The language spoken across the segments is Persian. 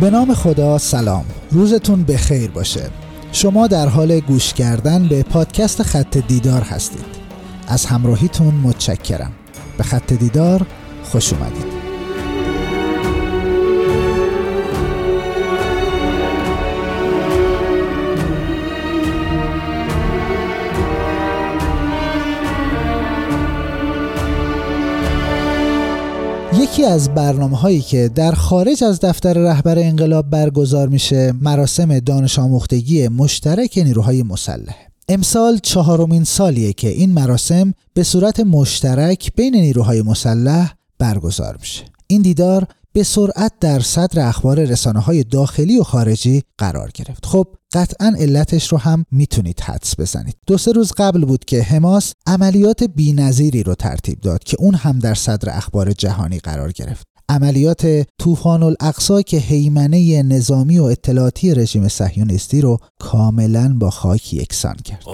به نام خدا سلام، روزتون بخیر باشه. شما در حال گوش کردن به پادکست خط دیدار هستید. از همراهیتون متشکرم. به خط دیدار خوش اومدید. یکی از برنامه‌هایی که در خارج از دفتر رهبر انقلاب برگزار میشه مراسم دانش آموختگی مشترک نیروهای مسلح. امسال 4مین سالیه که این مراسم به صورت مشترک بین نیروهای مسلح برگزار میشه. این دیدار به سرعت در صدر اخبار رسانه‌های داخلی و خارجی قرار گرفت. خب قطعاً علتش رو هم میتونید حدس بزنید. 2-3 روز قبل بود که حماس عملیات بی‌نظیری رو ترتیب داد که اون هم در صدر اخبار جهانی قرار گرفت. عملیات طوفان الاقصی که هیمنه نظامی و اطلاعاتی رژیم صهیونیستی رو کاملاً با خاک یکسان کرد.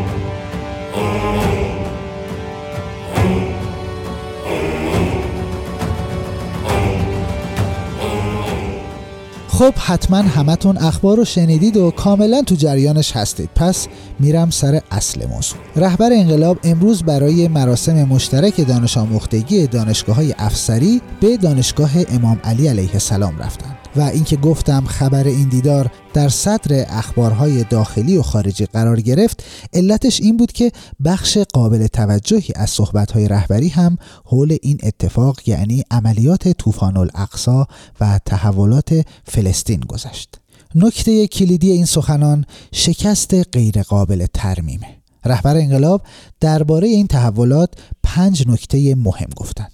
خب حتما همتون اخبار رو شنیدید و کاملا تو جریانش هستید. پس میرم سر اصل موضوع. رهبر انقلاب امروز برای مراسم مشترک دانش آموختگی دانشگاه‌های افسری به دانشگاه امام علی علیه السلام رفتند و اینکه گفتم خبر این دیدار در صدر اخبارهای داخلی و خارجی قرار گرفت، علتش این بود که بخش قابل توجهی از صحبت‌های رهبری هم حول این اتفاق، یعنی عملیات طوفان الاقصی و تحولات فلسطین گذشت. نکته کلیدی این سخنان شکست غیر قابل ترمیمه. رهبر انقلاب درباره این تحولات 5 نکته مهم گفتند.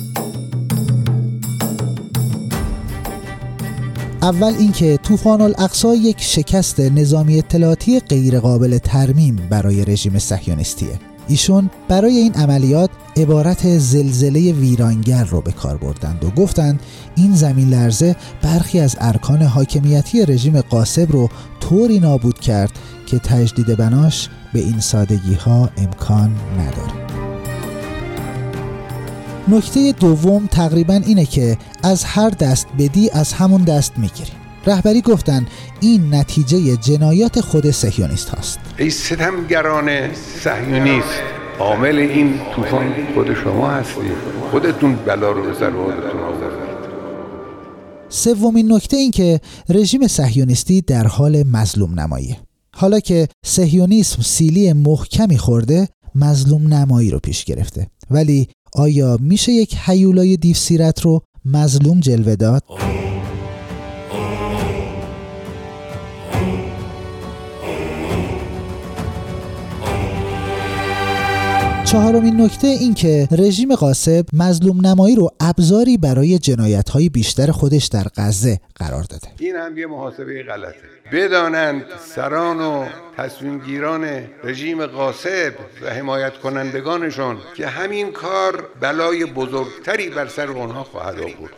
اول اینکه طوفان الاقصی یک شکست نظامی اطلاعاتی غیر قابل ترمیم برای رژیم صهیونیستیه. ایشون برای این عملیات عبارت زلزله ویرانگر رو به کار بردند و گفتند این زمین لرزه برخی از ارکان حاکمیتی رژیم غاصب رو طوری نابود کرد که تجدید بناش به این سادگی ها امکان نداره. نکته دوم تقریباً اینه که از هر دست بدی از همون دست میگیری. رهبری گفتن این نتیجه جنایات خود صهیونیست هاست. ای ستمگران صهیونیست، عامل این طوفان خود شما هستید. خودتون بلا رو به سر خودتون آوردید. سومین نکته این که رژیم صهیونیستی در حال مظلوم نماییه. حالا که صهیونیسم سیلی محکمی خورده، مظلوم نمایی رو پیش گرفته. ولی آیا میشه یک هیولای دیوسیرت رو مظلوم جلوه داد؟ چهارمین نکته این که رژیم غاصب مظلوم نمایی رو ابزاری برای جنایت‌های بیشتر خودش در غزه قرار داده. این هم یه محاسبه غلطه. بدانند سران و تصمیمگیران رژیم غاصب و حمایت کنندگانشون که همین کار بلای بزرگتری بر سر اونها خواهد آورد.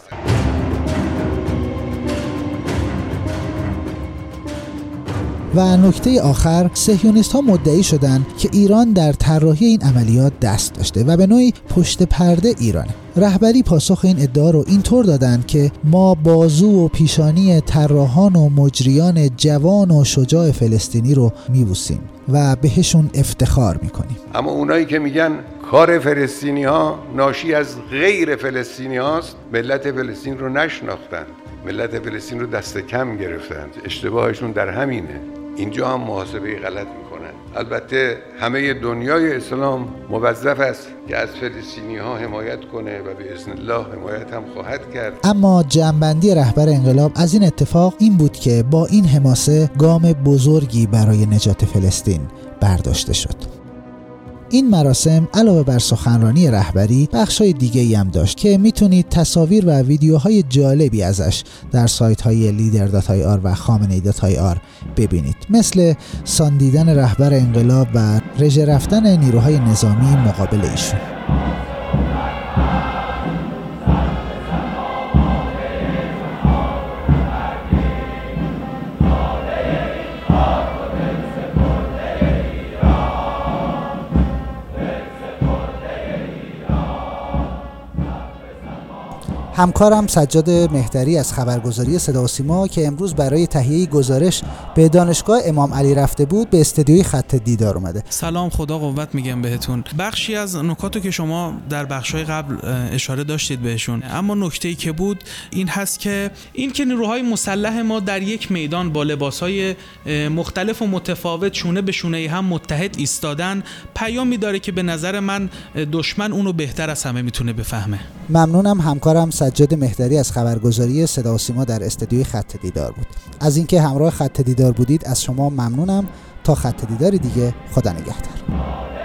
و نکته آخر، صهیونیست ها مدعی شدند که ایران در طراحی این عملیات دست داشته و به نوعی پشت پرده ایرانه. رهبری پاسخ این ادعا رو اینطور دادند که ما بازو و پیشانی طراحان و مجریان جوان و شجاع فلسطینی رو میبوسیم و بهشون افتخار میکنیم. اما اونایی که میگن کار فلسطینی ها ناشی از غیر فلسطینی هاست، ملت فلسطین رو نشناختن، ملت فلسطین رو دست کم گرفتن. اشتباهشون در همینه. اینجا هم محاسبه غلط میکنن. البته همه دنیای اسلام موظف است که از فلسطینی ها حمایت کنه و به اذن الله حمایت هم خواهد کرد. اما جنبندی رهبر انقلاب از این اتفاق این بود که با این حماسه گام بزرگی برای نجات فلسطین برداشته شد. این مراسم علاوه بر سخنرانی رهبری بخشای دیگه‌ای هم داشت که میتونید تصاویر و ویدیوهای جالبی ازش در سایت‌های leader.ir و khamenei.ir ببینید، مثل ساندیدن رهبر انقلاب و رژه رفتن نیروهای نظامی مقابل ایشون. همکارم سجاد مهتری از خبرگزاری صدا و سیما که امروز برای تهیه گزارش به دانشگاه امام علی رفته بود به استدیوی خط دیدار اومده. سلام، خدا قوت میگم بهتون. بخشی از نکاتو که شما در بخش‌های قبل اشاره داشتید بهشون، اما نکته‌ای که بود این هست که نیروهای مسلح ما در یک میدان با لباس‌های مختلف و متفاوت شونه به شونه هم متحد ایستادن، پیامی داره که به نظر من دشمن اونو بهتر از همه میتونه بفهمه. ممنونم. همکارم سجاد مهتری از خبرگزاری صدا و سیما در استدیوی خط دیدار بود. از اینکه همراه خط دیدار بودید از شما ممنونم. تا خط دیدار دیگه، خدا نگهدار.